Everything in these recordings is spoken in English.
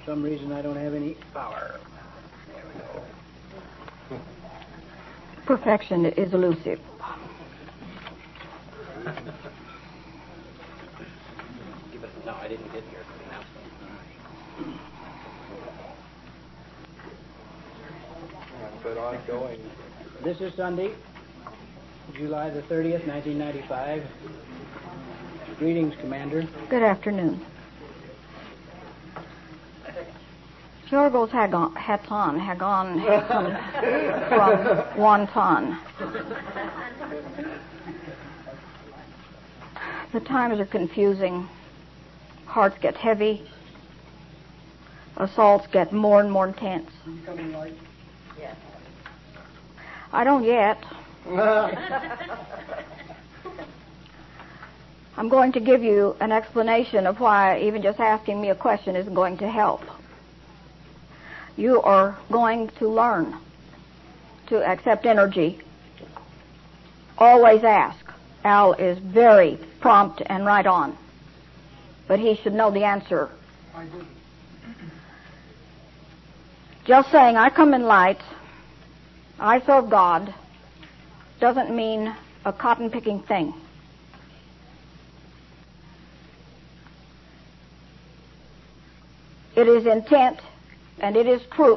For some reason I don't have any power. There we go. Perfection is elusive. No, I didn't get here for the announcement. But ongoing. This is Sunday, July the 30th, 1995. Greetings, Commander. Good afternoon. Yorgos Haton, Hagon, from Wonton. The times are confusing. Hearts get heavy. Assaults get more and more intense. You coming light? Yes. I don't yet. I'm going to give you an explanation of why even just asking me a question isn't going to help. You are going to learn to accept energy. Always ask. Al is very prompt and right on. But he should know the answer. I do. Just saying, I come in light, I serve God, doesn't mean a cotton-picking thing. It is intent, and it is truth.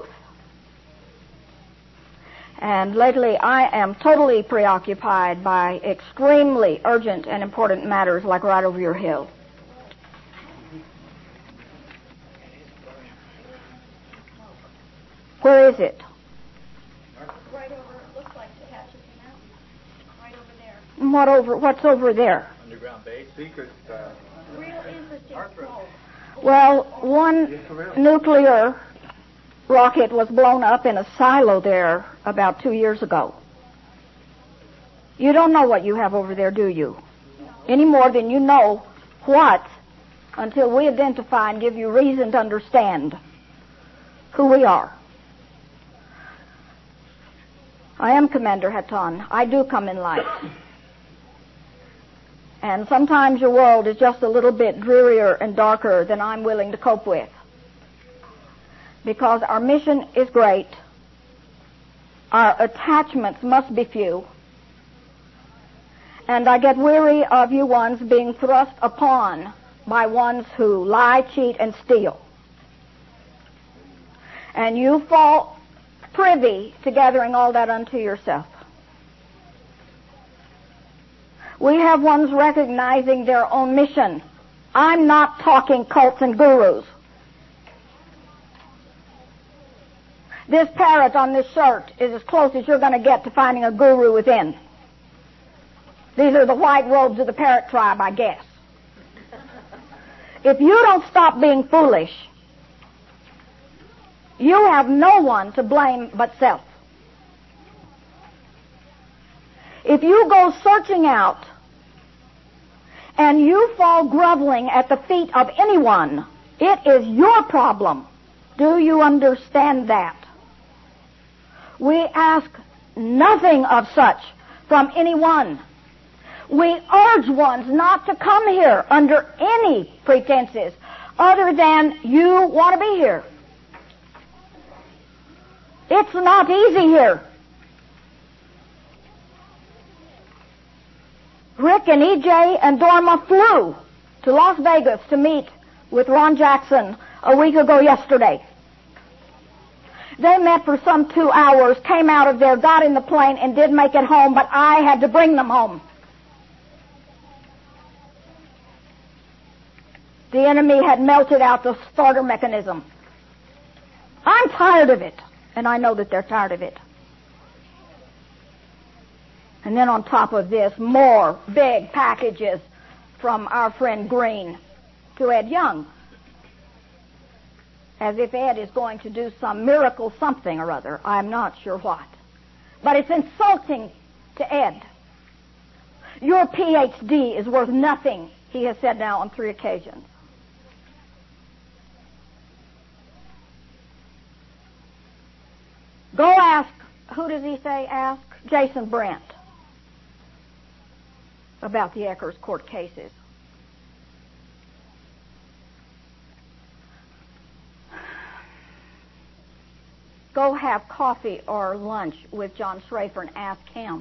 And lately I am totally preoccupied by extremely urgent and important matters like right over your hill. Where is it? Right over, it looks like the Hatchet Mountain. Right over there. What's over there? Underground base. Secret. Real interesting smoke. Well, one nuclear rocket was blown up in a silo there about 2 years ago. You don't know what you have over there, do you? Any more than you know what until we identify and give you reason to understand who we are. I am Commander Haton. I do come in light. And sometimes your world is just a little bit drearier and darker than I'm willing to cope with. Because our mission is great. Our attachments must be few. And I get weary of you ones being thrust upon by ones who lie, cheat, and steal. And you fall privy to gathering all that unto yourself. We have ones recognizing their own mission. I'm not talking cults and gurus. This parrot on this shirt is as close as you're going to get to finding a guru within. These are the white robes of the parrot tribe, I guess. If you don't stop being foolish, you have no one to blame but self. If you go searching out and you fall groveling at the feet of anyone, it is your problem. Do you understand that? We ask nothing of such from anyone. We urge ones not to come here under any pretenses other than you want to be here. It's not easy here. Rick and EJ and Dorma flew to Las Vegas to meet with Ron Jackson a week ago yesterday. They met for some 2 hours, came out of there, got in the plane, and did make it home, but I had to bring them home. The enemy had melted out the starter mechanism. I'm tired of it, and I know that they're tired of it. And then on top of this, more big packages from our friend Green to Ed Young. As if Ed is going to do some miracle something or other. I'm not sure what. But it's insulting to Ed. Your PhD is worth nothing, he has said now on 3 occasions. Go ask, who does he say ask? Jason Brent about the Eckers court cases. Go have coffee or lunch with John Schrafer and ask him.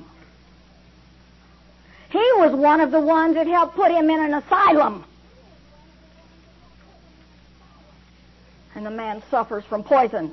He was one of the ones that helped put him in an asylum. And the man suffers from poison.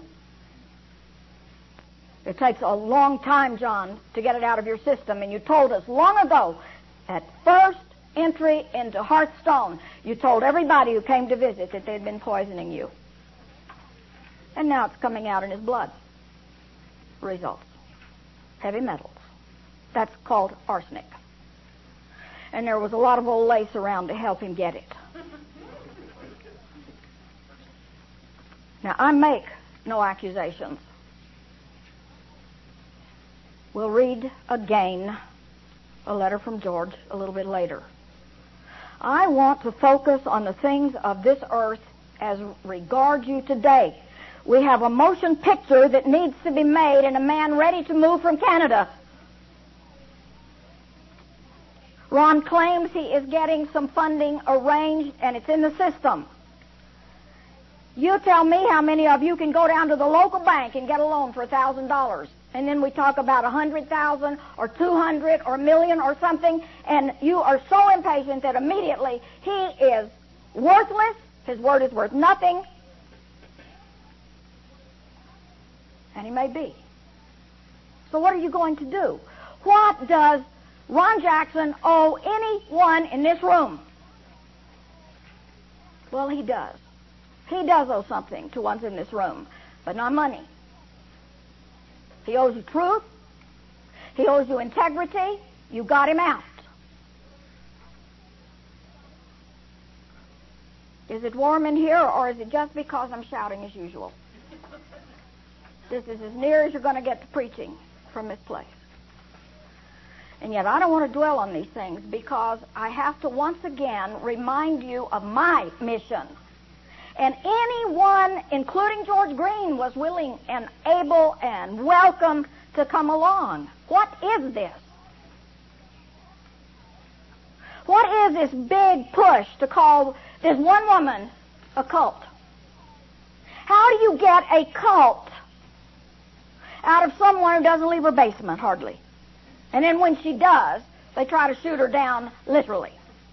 It takes a long time, John, to get it out of your system. And you told us long ago, at first entry into Hearthstone, you told everybody who came to visit that they'd been poisoning you. And now it's coming out in his blood. Results. Heavy metals. That's called arsenic. And there was a lot of old lace around to help him get it. Now, I make no accusations. We'll read again a letter from George a little bit later. I want to focus on the things of this earth as regards you today. We have a motion picture that needs to be made and a man ready to move from Canada. Ron claims he is getting some funding arranged and it's in the system. You tell me how many of you can go down to the local bank and get a loan for $1,000. And then we talk about 100,000 or 200 or a million or something, and you are so impatient that immediately he is worthless, his word is worth nothing, and he may be. So what are you going to do? What does Ron Jackson owe anyone in this room? Well, he does. He does owe something to ones in this room, but not money. He owes you truth. He owes you integrity. You got him out. Is it warm in here, or is it just because I'm shouting as usual? This is as near as you're going to get to preaching from this place. And yet I don't want to dwell on these things because I have to once again remind you of my mission. And anyone, including George Green, was willing and able and welcome to come along. What is this? What is this big push to call this one woman a cult? How do you get a cult out of someone who doesn't leave her basement, hardly? And then when she does, they try to shoot her down literally.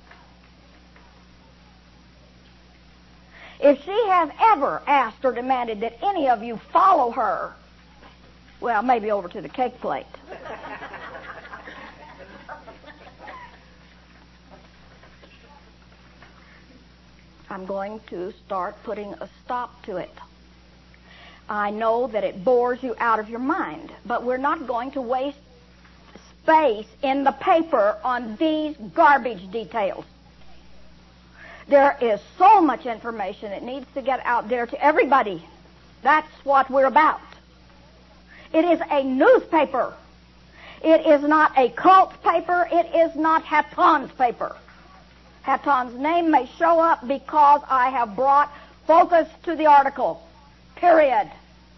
If she has ever asked or demanded that any of you follow her, well, maybe over to the cake plate. I'm going to start putting a stop to it. I know that it bores you out of your mind, but we're not going to waste space in the paper on these garbage details. There is so much information that needs to get out there to everybody. That's what we're about. It is a newspaper. It is not a cult paper. It is not Hatton's paper. Hatton's name may show up because I have brought focus to the article. Period.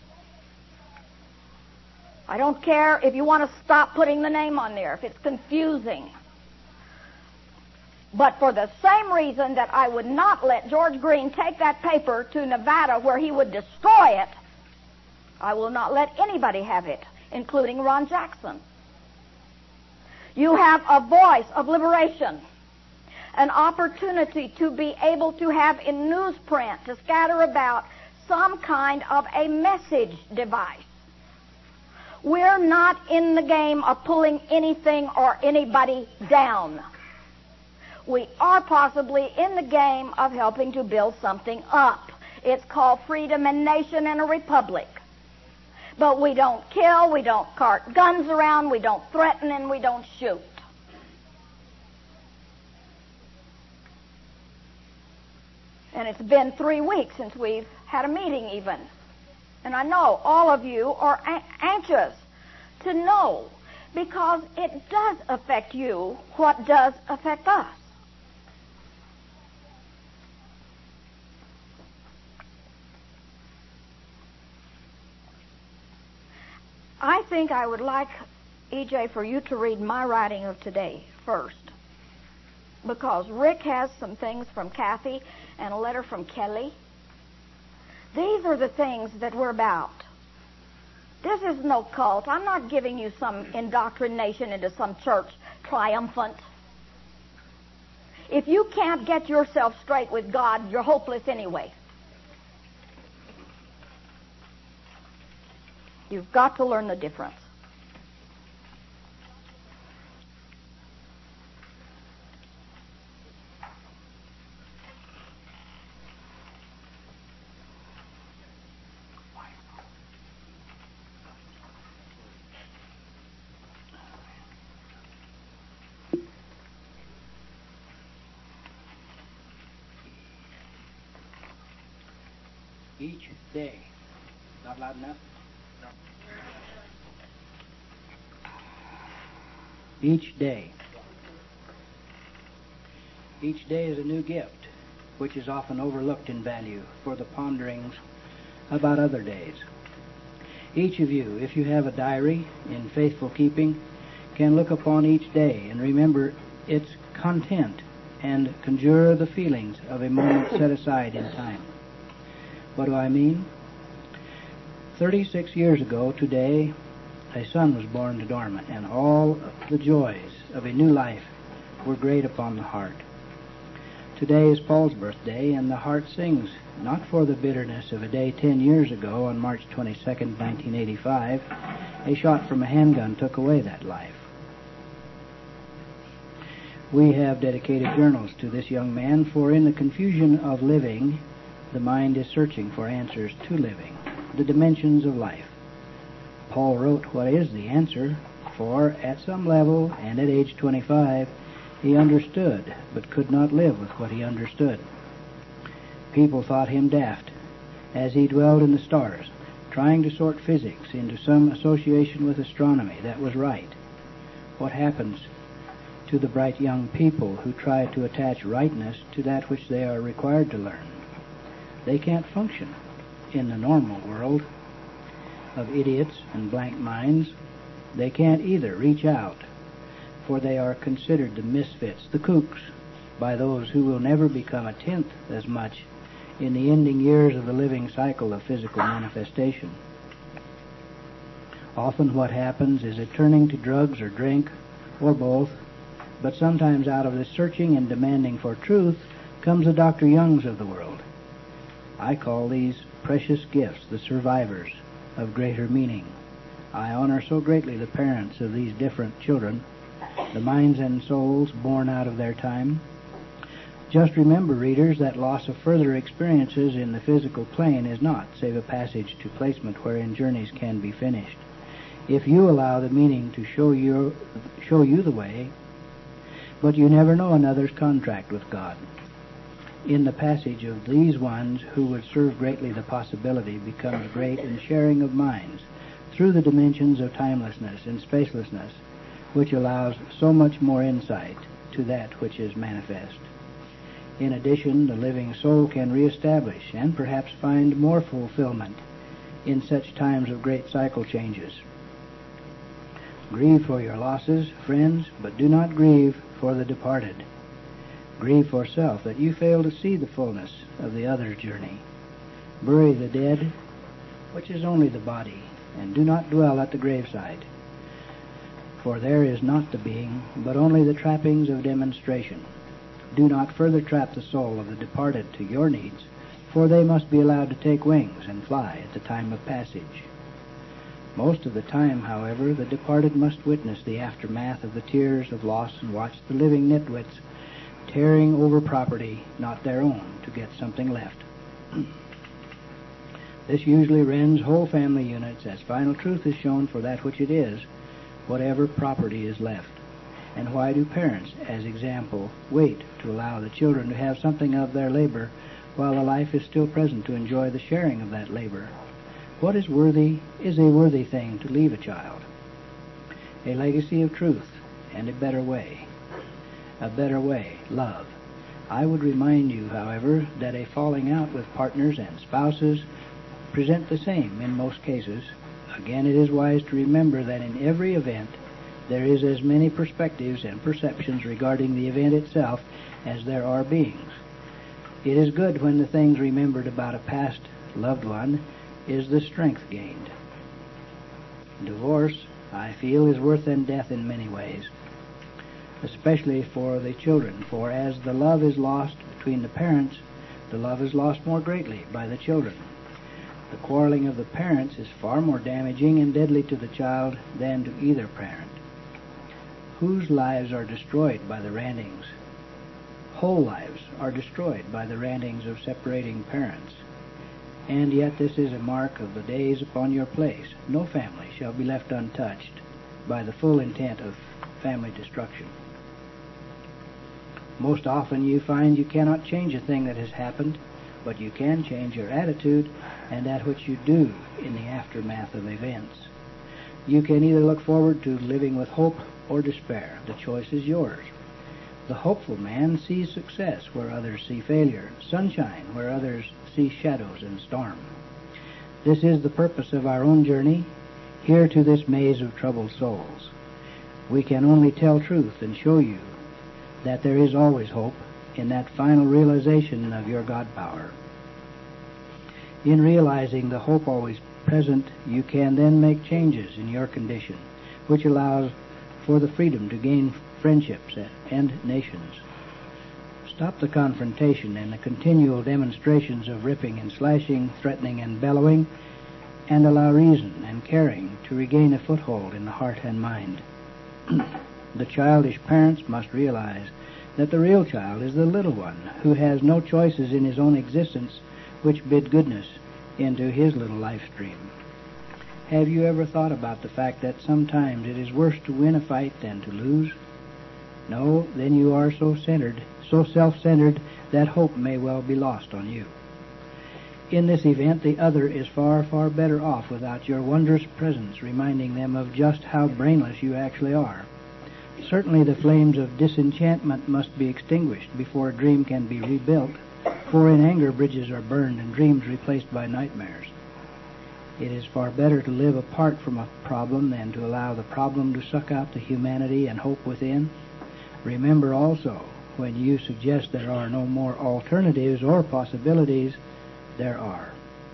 I don't care if you want to stop putting the name on there, if it's confusing. But for the same reason that I would not let George Green take that paper to Nevada where he would destroy it, I will not let anybody have it, including Ron Jackson. You have a voice of liberation, an opportunity to be able to have in newsprint, to scatter about some kind of a message device. We're not in the game of pulling anything or anybody down. We are possibly in the game of helping to build something up. It's called freedom and nation and a republic. But we don't kill, we don't cart guns around, we don't threaten, and we don't shoot. And it's been 3 weeks since we've had a meeting even. And I know all of you are anxious to know, because it does affect you what does affect us. I think I would like, E.J., for you to read my writing of today first, because Rick has some things from Kathy and a letter from Kelly. These are the things that we're about. This is no cult. I'm not giving you some indoctrination into some church triumphant. If you can't get yourself straight with God, you're hopeless anyway. You've got to learn the difference. Each day. Not loud enough? No. Each day. Each day is a new gift, which is often overlooked in value for the ponderings about other days. Each of you, if you have a diary in faithful keeping, can look upon each day and remember its content and conjure the feelings of a moment set aside in time. What do I mean? 36 years ago today, a son was born to Dorma, and all the joys of a new life were great upon the heart. Today is Paul's birthday, and the heart sings, not for the bitterness of a day 10 years ago on March 22nd, 1985, a shot from a handgun took away that life. We have dedicated journals to this young man, for in the confusion of living, the mind is searching for answers to living, the dimensions of life. Paul wrote what is the answer, for at some level, and at age 25, he understood, but could not live with what he understood. People thought him daft, as he dwelled in the stars, trying to sort physics into some association with astronomy that was right. What happens to the bright young people who try to attach rightness to that which they are required to learn? They can't function in the normal world of idiots and blank minds. They can't either reach out, for they are considered the misfits, the kooks, by those who will never become a tenth as much in the ending years of the living cycle of physical manifestation. Often what happens is a turning to drugs or drink, or both, but sometimes out of the searching and demanding for truth comes the Dr. Youngs of the world. I call these precious gifts the survivors of greater meaning. I honor so greatly the parents of these different children, the minds and souls born out of their time. Just remember, readers, that loss of further experiences in the physical plane is not save a passage to placement wherein journeys can be finished. If you allow the meaning to show you the way, but you never know another's contract with God. In the passage of these ones who would serve greatly, the possibility becomes great in sharing of minds through the dimensions of timelessness and spacelessness, which allows so much more insight to that which is manifest. In addition, the living soul can reestablish and perhaps find more fulfillment in such times of great cycle changes. Grieve for your losses, friends, but do not grieve for the departed. Grieve for self that you fail to see the fullness of the other's journey. Bury the dead, which is only the body, and do not dwell at the graveside. For there is not the being, but only the trappings of demonstration. Do not further trap the soul of the departed to your needs, for they must be allowed to take wings and fly at the time of passage. Most of the time, however, the departed must witness the aftermath of the tears of loss and watch the living nitwits tearing over property not their own to get something left. This usually rends whole family units as final truth is shown for that which it is, whatever property is left. And why do parents, as example, wait to allow the children to have something of their labor while the life is still present to enjoy the sharing of that labor? What is worthy is a worthy thing to leave a child. A legacy of truth and a better way. A better way, love. I would remind you, however, that a falling out with partners and spouses present the same in most cases. Again, it is wise to remember that in every event there is as many perspectives and perceptions regarding the event itself as there are beings. It is good when the things remembered about a past loved one is the strength gained. Divorce, I feel, is worse than death in many ways, especially for the children, for as the love is lost between the parents, the love is lost more greatly by the children. The quarreling of the parents is far more damaging and deadly to the child than to either parent. Whose lives are destroyed by the rantings? Whole lives are destroyed by the rantings of separating parents. And yet this is a mark of the days upon your place. No family shall be left untouched by the full intent of family destruction. Most often you find you cannot change a thing that has happened, but you can change your attitude and that which you do in the aftermath of events. You can either look forward to living with hope or despair. The choice is yours. The hopeful man sees success where others see failure, sunshine where others see shadows and storm. This is the purpose of our own journey here to this maze of troubled souls. We can only tell truth and show you that there is always hope in that final realization of your God power. In realizing the hope always present, you can then make changes in your condition, which allows for the freedom to gain friendships and nations. Stop the confrontation and the continual demonstrations of ripping and slashing, threatening and bellowing, and allow reason and caring to regain a foothold in the heart and mind. The childish parents must realize that the real child is the little one who has no choices in his own existence which bid goodness into his little life stream. Have you ever thought about the fact that sometimes it is worse to win a fight than to lose? No, then you are so self-centered that hope may well be lost on you. In this event, the other is far, far better off without your wondrous presence reminding them of just how brainless you actually are. Certainly the flames of disenchantment must be extinguished before a dream can be rebuilt, for in anger bridges are burned and dreams replaced by nightmares. It is far better to live apart from a problem than to allow the problem to suck out the humanity and hope within. Remember also, when you suggest there are no more alternatives or possibilities, there are.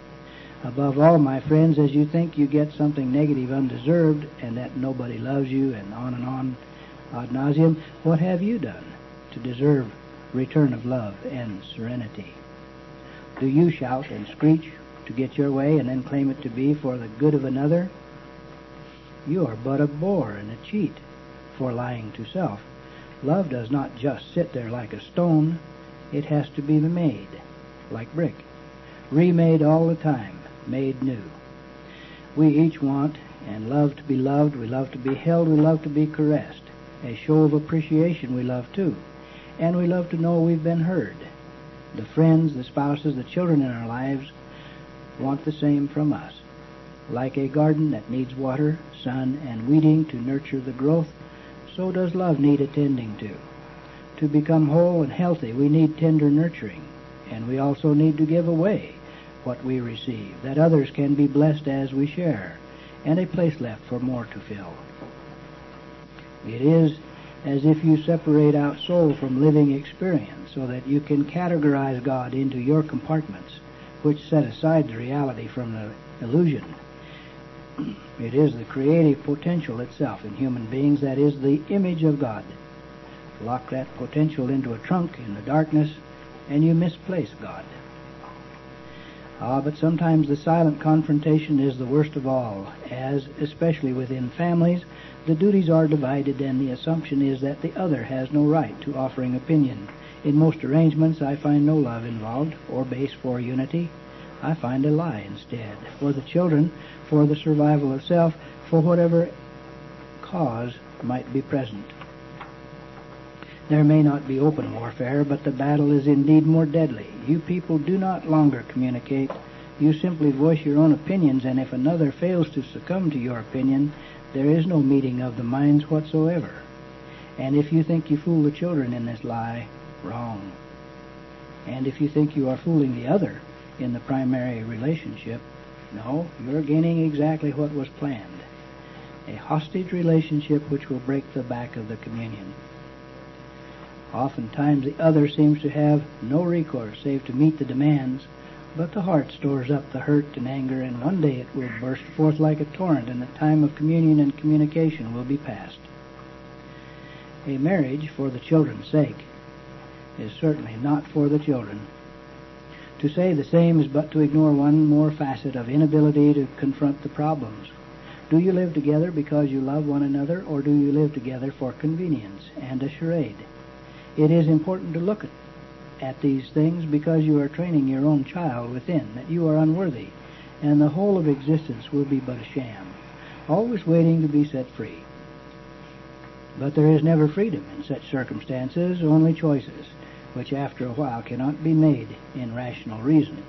Above all, my friends, as you think you get something negative undeserved and that nobody loves you and on ad nauseum, what have you done to deserve return of love and serenity? Do you shout and screech to get your way and then claim it to be for the good of another? You are but a bore and a cheat for lying to self. Love does not just sit there like a stone. It has to be made like brick, remade all the time, made new. We each want and love to be loved. We love to be held. We love to be caressed. A show of appreciation we love too. And we love to know we've been heard. The friends, the spouses, the children in our lives want the same from us. Like a garden that needs water, sun, and weeding to nurture the growth, so does love need attending to. To become whole and healthy, we need tender nurturing, and we also need to give away what we receive, that others can be blessed as we share, and a place left for more to fill. It is as if you separate out soul from living experience so that you can categorize God into your compartments, which set aside the reality from the illusion. It is the creative potential itself in human beings that is the image of God. Lock that potential into a trunk in the darkness, and you misplace God. But sometimes the silent confrontation is the worst of all, as, especially within families, the duties are divided and the assumption is that the other has no right to offering opinion. In most arrangements I find no love involved or base for unity. I find a lie instead, for the children, for the survival of self, for whatever cause might be present. There may not be open warfare, but the battle is indeed more deadly. You people do not longer communicate. You simply voice your own opinions, and if another fails to succumb to your opinion, there is no meeting of the minds whatsoever. And if you think you fool the children in this lie, wrong. And if you think you are fooling the other in the primary relationship, no, you're gaining exactly what was planned. A hostage relationship which will break the back of the communion. Oftentimes the other seems to have no recourse save to meet the demands But the heart stores up the hurt and anger, and one day it will burst forth like a torrent, and the time of communion and communication will be past. A marriage for the children's sake is certainly not for the children. To say the same is but to ignore one more facet of inability to confront the problems. Do you live together because you love one another, or do you live together for convenience and a charade? It is important to look at these things because you are training your own child within that you are unworthy, and the whole of existence will be but a sham, always waiting to be set free. But there is never freedom in such circumstances, only choices, which after a while cannot be made in rational reason.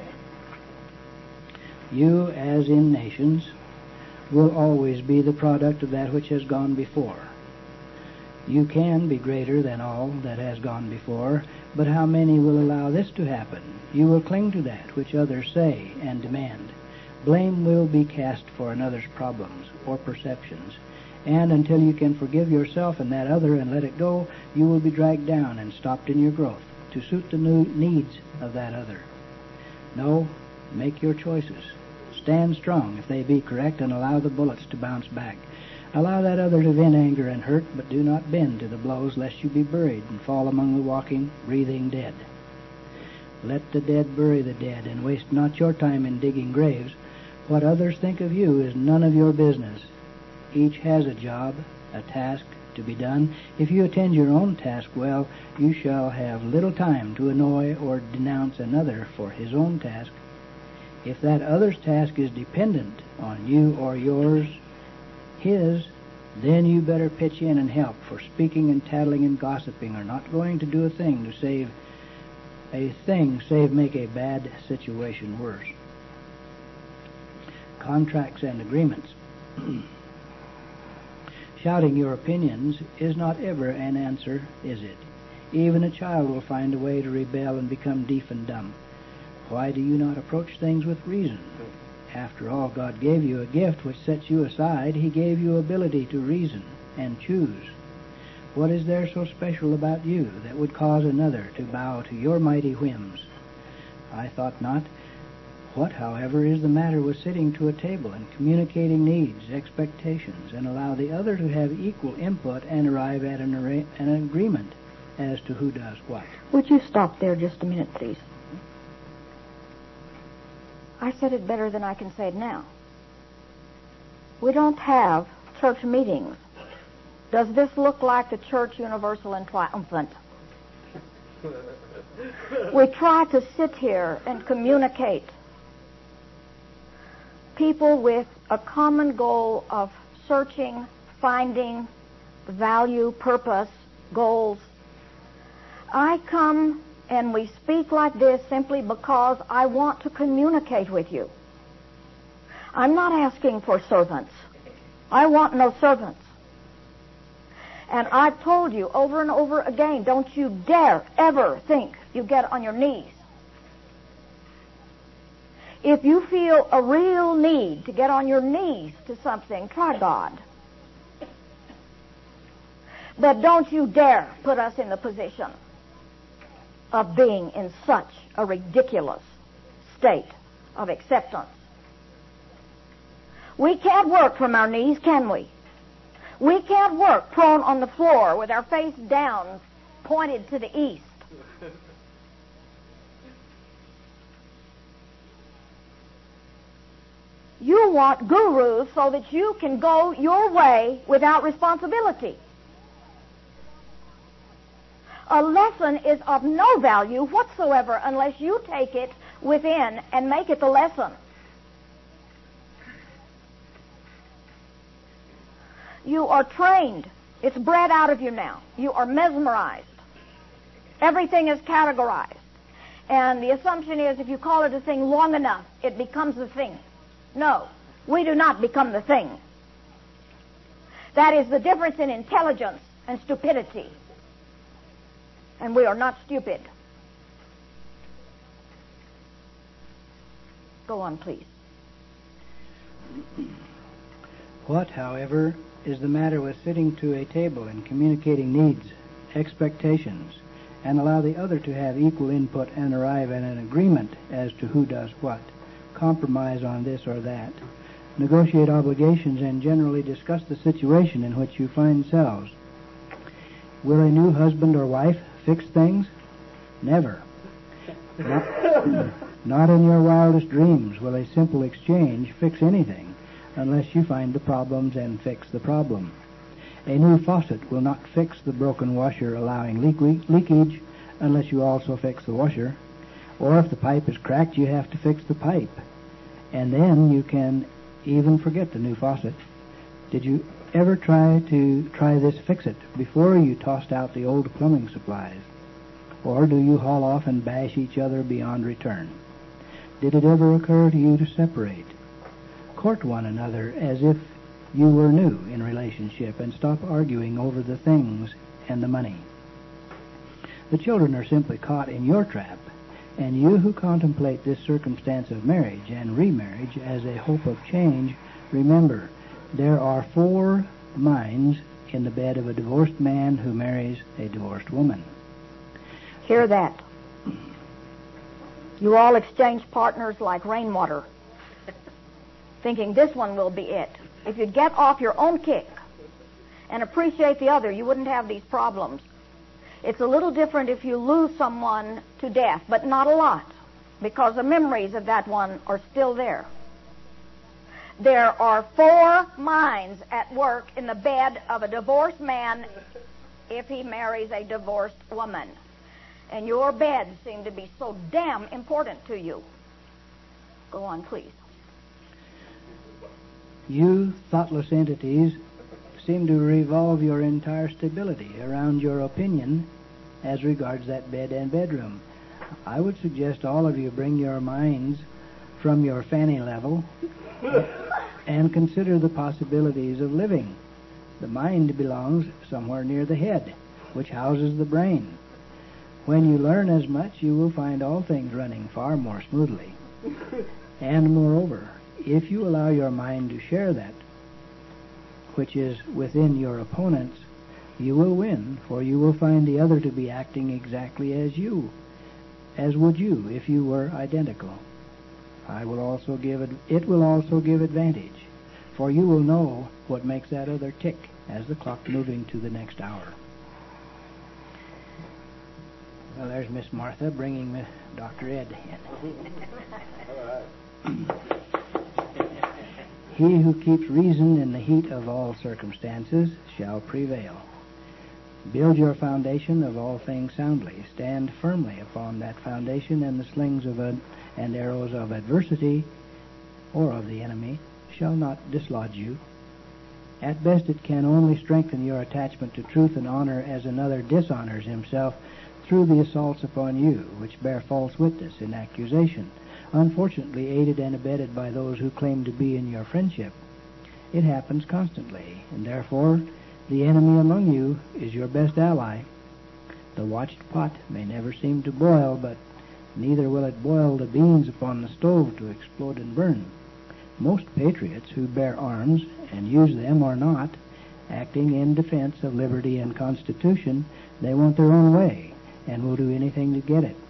You, as in nations, will always be the product of that which has gone before. You can be greater than all that has gone before, but how many will allow this to happen? You will cling to that which others say and demand. Blame will be cast for another's problems or perceptions, and until you can forgive yourself and that other and let it go, you will be dragged down and stopped in your growth to suit the new needs of that other. No, make your choices. Stand strong if they be correct, and allow the bullets to bounce back. Allow that other to vent anger and hurt, but do not bend to the blows, lest you be buried and fall among the walking, breathing dead. Let the dead bury the dead, and waste not your time in digging graves. What others think of you is none of your business. Each has a job, a task to be done. If you attend your own task well, you shall have little time to annoy or denounce another for his own task. If that other's task is dependent on you or yours, his, then you better pitch in and help, for speaking and tattling and gossiping are not going to do a thing save make a bad situation worse. Contracts and agreements. Shouting your opinions is not ever an answer, is it? Even a child will find a way to rebel and become deaf and dumb. Why do you not approach things with reason? After all, God gave you a gift which sets you aside. He gave you ability to reason and choose. What is there so special about you that would cause another to bow to your mighty whims? I thought not. What, however, is the matter with sitting to a table and communicating needs, expectations, and allow the other to have equal input and arrive at an agreement as to who does what? Would you stop there just a minute, please? I said it better than I can say it now. We don't have church meetings. Does this look like the Church Universal and Triumphant? We try to sit here and communicate. People with a common goal of searching, finding value, purpose, goals. I come and we speak like this simply because I want to communicate with you. I'm not asking for servants. I want no servants. And I've told you over and over again, don't you dare ever think you get on your knees. If you feel a real need to get on your knees to something, try God. But don't you dare put us in the position of being in such a ridiculous state of acceptance. We can't work from our knees, can we? We can't work prone on the floor with our face down, pointed to the east. You want gurus so that you can go your way without responsibility. A lesson is of no value whatsoever unless you take it within and make it the lesson. You are trained. It's bred out of you now. You are mesmerized. Everything is categorized. And the assumption is if you call it a thing long enough, it becomes a thing. No, we do not become the thing. That is the difference in intelligence and stupidity. And we are not stupid. Go on, please. What, however, is the matter with sitting to a table and communicating needs, expectations, and allow the other to have equal input and arrive at an agreement as to who does what. Compromise on this or that. Negotiate obligations and generally discuss the situation in which you find yourselves. Will a new husband or wife fix things? Never. Not in your wildest dreams will a simple exchange fix anything unless you find the problems and fix the problem. A new faucet will not fix the broken washer allowing leakage unless you also fix the washer. Or if the pipe is cracked, you have to fix the pipe. And then you can even forget the new faucet. Did you ever try this fix-it before you tossed out the old plumbing supplies? Or do you haul off and bash each other beyond return? Did it ever occur to you to separate? Court one another as if you were new in relationship and stop arguing over the things and the money. The children are simply caught in your trap, and you who contemplate this circumstance of marriage and remarriage as a hope of change, remember, there are 4 minds in the bed of a divorced man who marries a divorced woman. Hear that. You all exchange partners like rainwater, thinking this one will be it. If you'd get off your own kick and appreciate the other, you wouldn't have these problems. It's a little different if you lose someone to death, but not a lot, because the memories of that one are still there. There are 4 minds at work in the bed of a divorced man if he marries a divorced woman. And your beds seem to be so damn important to you. Go on, please. You thoughtless entities seem to revolve your entire stability around your opinion as regards that bed and bedroom. I would suggest all of you bring your minds from your fanny level and consider the possibilities of living. The mind belongs somewhere near the head, which houses the brain. When you learn as much, you will find all things running far more smoothly. And moreover, if you allow your mind to share that which is within your opponents, you will win, for you will find the other to be acting exactly as would you if you were identical. It will also give advantage, for you will know what makes that other tick as the clock moving to the next hour. Well, there's Miss Martha bringing Dr. Ed in. He who keeps reason in the heat of all circumstances shall prevail. Build your foundation of all things soundly. Stand firmly upon that foundation, and the slings and arrows of adversity or of the enemy shall not dislodge you. At best, it can only strengthen your attachment to truth and honor as another dishonors himself through the assaults upon you, which bear false witness in accusation, unfortunately aided and abetted by those who claim to be in your friendship. It happens constantly, and therefore the enemy among you is your best ally. The watched pot may never seem to boil, but neither will it boil the beans upon the stove to explode and burn. Most patriots who bear arms and use them are not acting in defense of liberty and Constitution. They want their own way and will do anything to get it.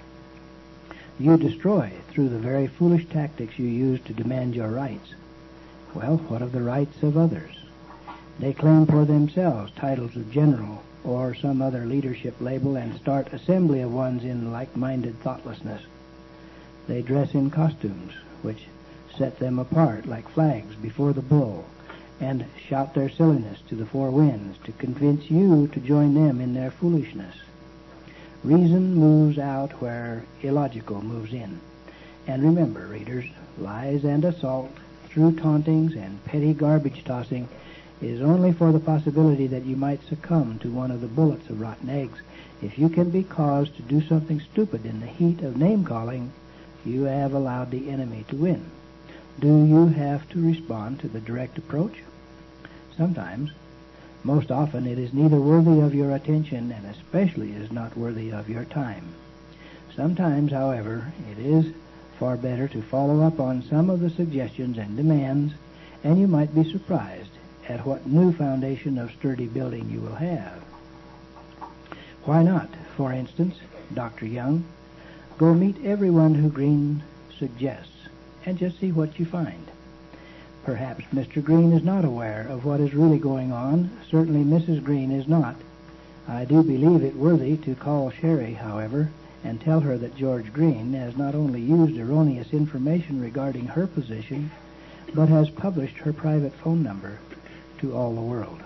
You destroy through the very foolish tactics you use to demand your rights. Well, what of the rights of others? They claim for themselves titles of general or some other leadership label and start assembly of ones in like-minded thoughtlessness. They dress in costumes which set them apart like flags before the bull and shout their silliness to the 4 winds to convince you to join them in their foolishness. Reason moves out where illogical moves in. And remember, readers, lies and assault through tauntings and petty garbage tossing is only for the possibility that you might succumb to one of the bullets of rotten eggs. If you can be caused to do something stupid in the heat of name-calling, you have allowed the enemy to win. Do you have to respond to the direct approach? Sometimes. Most often it is neither worthy of your attention and especially is not worthy of your time. Sometimes, however, it is far better to follow up on some of the suggestions and demands, and you might be surprised at what new foundation of sturdy building you will have. Why not For instance, Dr. Young, go meet everyone who Green suggests and just see what you find. Perhaps Mr. Green is not aware of what is really going on. Certainly Mrs. Green is not. I do believe it worthy to call Sherry, however, and tell her that George Green has not only used erroneous information regarding her position, but has published her private phone number to all the world.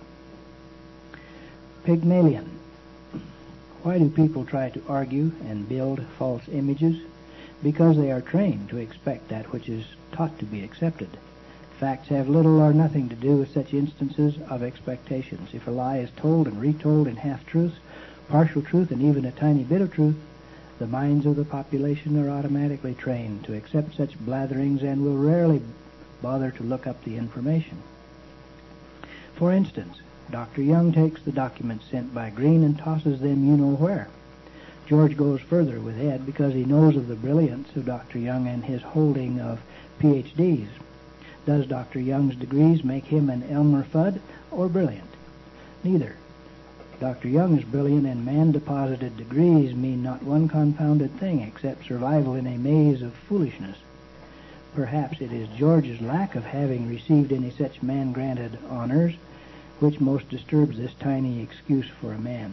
Pygmalion. Why do people try to argue and build false images? Because they are trained to expect that which is taught to be accepted. Facts have little or nothing to do with such instances of expectations. If a lie is told and retold in half-truths, partial truth, and even a tiny bit of truth, the minds of the population are automatically trained to accept such blatherings and will rarely bother to look up the information. For instance, Dr. Young takes the documents sent by Green and tosses them you-know-where. George goes further with Ed because he knows of the brilliance of Dr. Young and his holding of Ph.D.s. Does Dr. Young's degrees make him an Elmer Fudd or brilliant? Neither. Dr. Young is brilliant, and man-deposited degrees mean not one confounded thing except survival in a maze of foolishness. Perhaps it is George's lack of having received any such man-granted honors which most disturbs this tiny excuse for a man.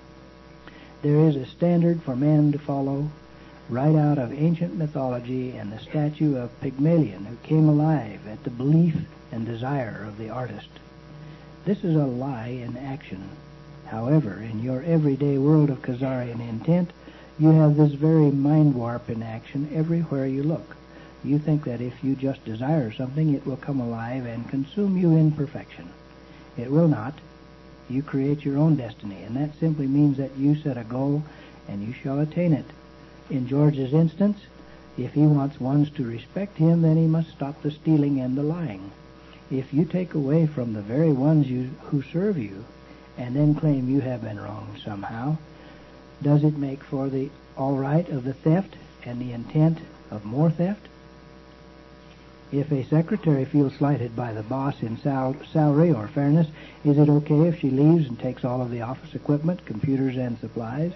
There is a standard for man to follow right out of ancient mythology and the statue of Pygmalion, who came alive at the belief and desire of the artist. This is a lie in action. However, in your everyday world of Khazarian intent, you have this very mind warp in action everywhere you look. You think that if you just desire something, it will come alive and consume you in perfection. It will not. You create your own destiny, and that simply means that you set a goal and you shall attain it. In George's instance, if he wants ones to respect him, then he must stop the stealing and the lying. If you take away from the very ones who serve you and then claim you have been wronged somehow, does it make for the all right of the theft and the intent of more theft? If a secretary feels slighted by the boss in salary or fairness, is it okay if she leaves and takes all of the office equipment, computers, and supplies?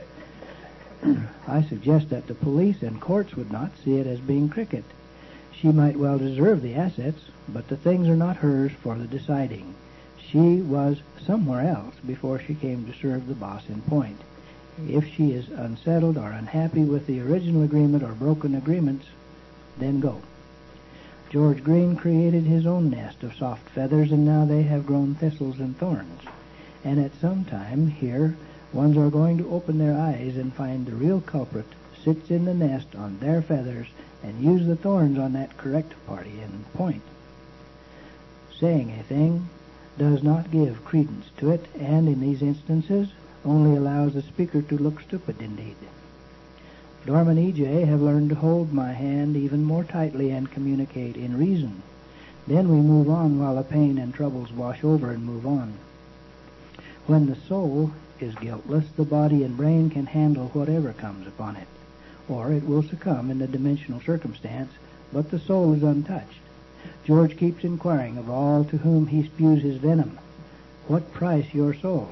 I suggest that the police and courts would not see it as being cricket. She might well deserve the assets, but the things are not hers for the deciding. She was somewhere else before she came to serve the boss in point. If she is unsettled or unhappy with the original agreement or broken agreements, then go. George Green created his own nest of soft feathers, and now they have grown thistles and thorns. And at some time here, ones are going to open their eyes and find the real culprit sits in the nest on their feathers and use the thorns on that correct party in point. Saying a thing does not give credence to it, and in these instances only allows the speaker to look stupid indeed. Dorman E.J. have learned to hold my hand even more tightly and communicate in reason. Then we move on while the pain and troubles wash over and move on. When the soul is guiltless, the body and brain can handle whatever comes upon it, or it will succumb in the dimensional circumstance, but the soul is untouched. George keeps inquiring of all to whom he spews his venom, "What price your soul?"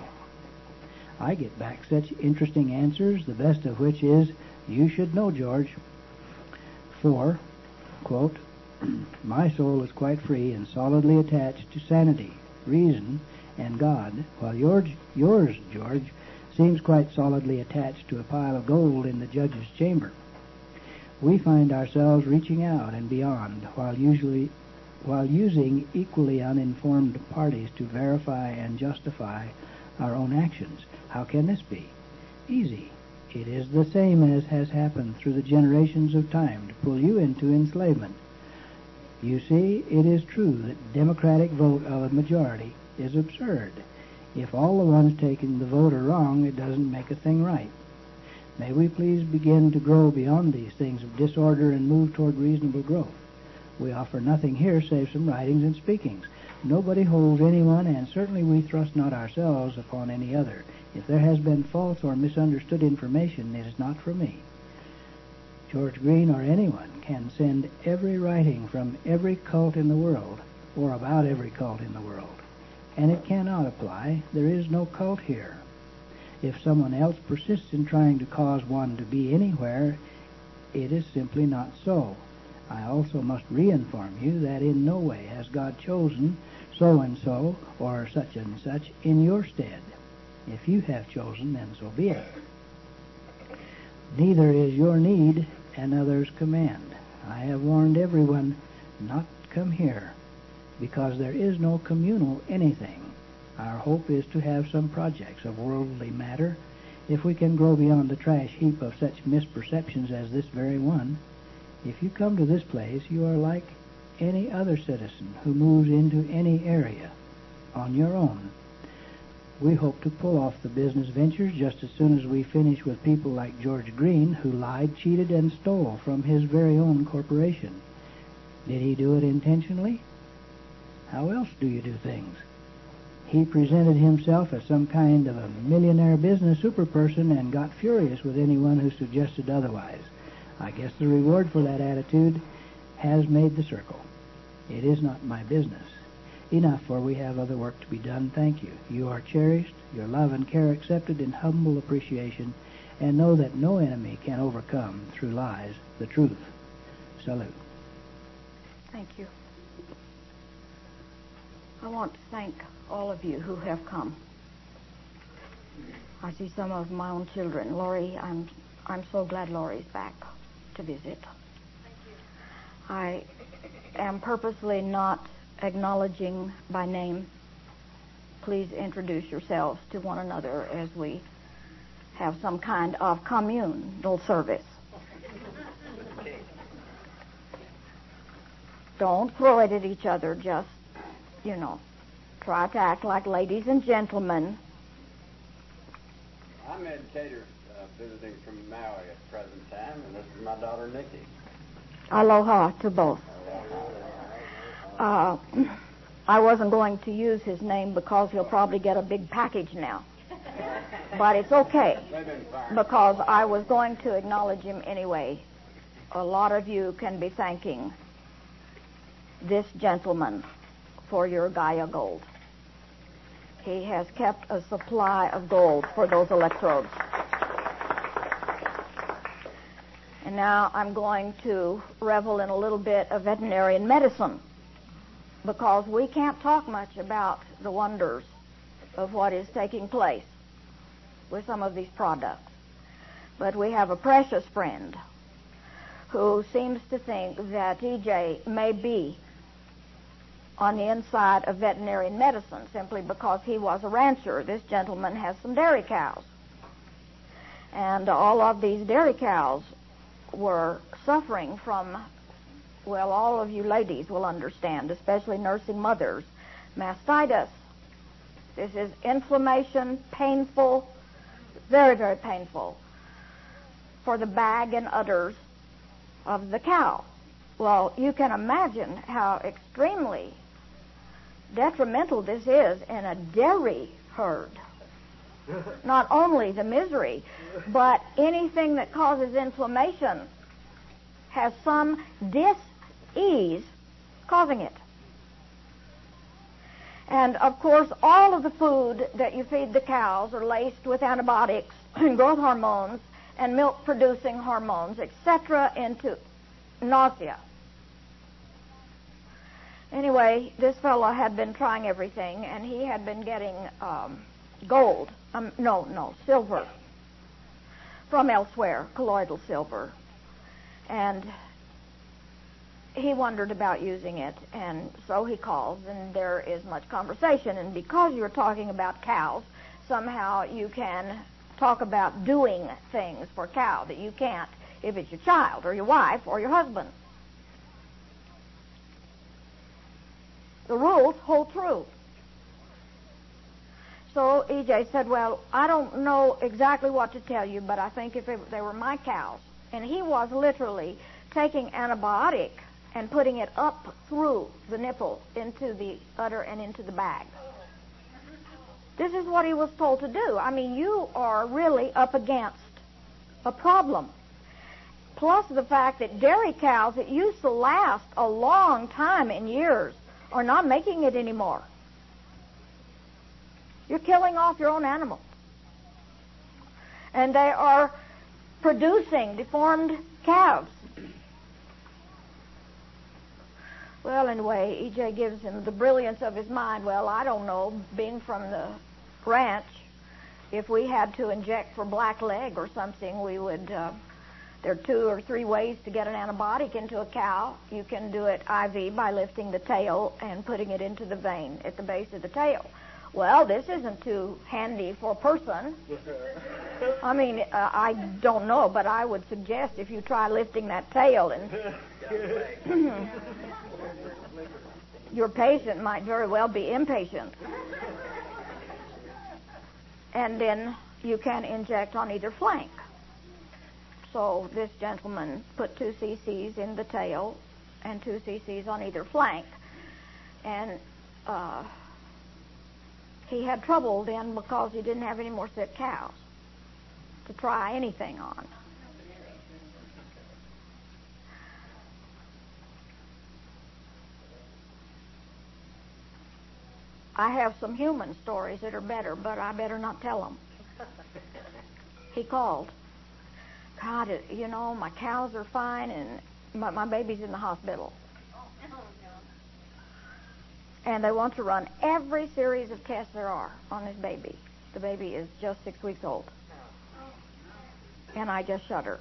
I get back such interesting answers, the best of which is, "You should know, George." For, quote, "My soul is quite free and solidly attached to sanity, reason, and God, while yours, George, seems quite solidly attached to a pile of gold in the judge's chamber." We find ourselves reaching out and beyond, while using equally uninformed parties to verify and justify our own actions. How can this be? Easy. It is the same as has happened through the generations of time to pull you into enslavement. You see, it is true that democratic vote of a majority is absurd. If all the ones taking the vote are wrong, it doesn't make a thing right. May we please begin to grow beyond these things of disorder and move toward reasonable growth. We offer nothing here save some writings and speakings. Nobody holds anyone, and certainly we thrust not ourselves upon any other. If there has been false or misunderstood information, it is not from me. George Green or anyone can send every writing from every cult in the world, or about every cult in the world, and it cannot apply. There is no cult here. If someone else persists in trying to cause one to be anywhere, it is simply not so. I also must re-inform you that in no way has God chosen so-and-so or such and such in your stead. If you have chosen, then so be it. Neither is your need another's command. I have warned everyone not to come here, because there is no communal anything. Our hope is to have some projects of worldly matter, if we can grow beyond the trash heap of such misperceptions as this very one. If you come to this place, you are like any other citizen who moves into any area on your own. We hope to pull off the business ventures just as soon as we finish with people like George Green, who lied, cheated, and stole from his very own corporation. Did he do it intentionally? How else do you do things? He presented himself as some kind of a millionaire business superperson and got furious with anyone who suggested otherwise. I guess the reward for that attitude has made the circle. It is not my business. Enough, for we have other work to be done. Thank you. You are cherished, your love and care accepted in humble appreciation, and know that no enemy can overcome through lies the truth. Salute. Thank you. I want to thank all of you who have come. I see some of my own children. Laurie, I'm so glad Laurie's back to visit. Thank you. I am purposely not acknowledging by name. Please introduce yourselves to one another as we have some kind of communal service. Don't throw it at each other, just, try to act like ladies and gentlemen. I'm Ed Cater, visiting from Maui at the present time, and this is my daughter, Nikki. Aloha to both. I wasn't going to use his name because he'll probably get a big package now. But it's okay, because I was going to acknowledge him anyway. A lot of you can be thanking this gentleman for your Gaia gold. He has kept a supply of gold for those electrodes. And now I'm going to revel in a little bit of veterinarian medicine, because we can't talk much about the wonders of what is taking place with some of these products. But we have a precious friend who seems to think that EJ may be on the inside of veterinarian medicine simply because he was a rancher. This gentleman has some dairy cows. And all of these dairy cows were suffering from, well, all of you ladies will understand, especially nursing mothers, mastitis. This is inflammation, painful, very, very painful for the bag and udders of the cow. Well, you can imagine how extremely detrimental this is in a dairy herd. Not only the misery, but anything that causes inflammation has some dis-ease causing it. And, of course, all of the food that you feed the cows are laced with antibiotics and growth hormones and milk-producing hormones, etc., into nausea. Anyway, this fellow had been trying everything, and he had been getting silver from elsewhere, colloidal silver. And he wondered about using it, and so he calls, and there is much conversation. And because you're talking about cows, somehow you can talk about doing things for cow that you can't if it's your child or your wife or your husband. The rules hold true. So EJ said, well, I don't know exactly what to tell you, but I think if they were my cows. And he was literally taking antibiotic and putting it up through the nipple into the udder and into the bag. This is what he was told to do. I mean, you are really up against a problem. Plus the fact that dairy cows that used to last a long time in years are not making it anymore. You're killing off your own animal. And they are producing deformed calves. Well, anyway, E.J. gives him the brilliance of his mind. Well, I don't know, being from the ranch, if we had to inject for black leg or something, we would, there are 2 or 3 ways to get an antibiotic into a cow. You can do it IV by lifting the tail and putting it into the vein at the base of the tail. Well, this isn't too handy for a person. I mean, I don't know, but I would suggest if you try lifting that tail and your patient might very well be impatient. And then you can inject on either flank. So this gentleman put 2 cc's in the tail and 2 cc's on either flank. And he had trouble then because he didn't have any more sick cows to try anything on. I have some human stories that are better, but I better not tell them. He called. God, you know, my cows are fine and my baby's in the hospital. And they want to run every series of tests there are on this baby. The baby is just 6 weeks old. And I just shudder.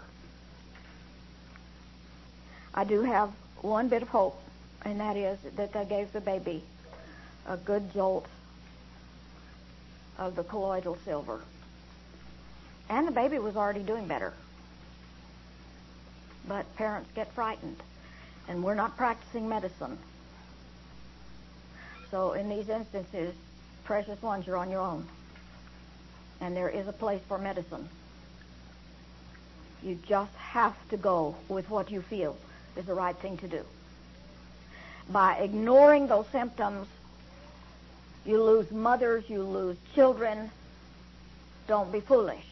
I do have one bit of hope, and that is that they gave the baby a good jolt of the colloidal silver. And the baby was already doing better. But parents get frightened, and we're not practicing medicine. So in these instances, precious ones, you're on your own. And there is a place for medicine. You just have to go with what you feel is the right thing to do. By ignoring those symptoms, you lose mothers, you lose children. Don't be foolish.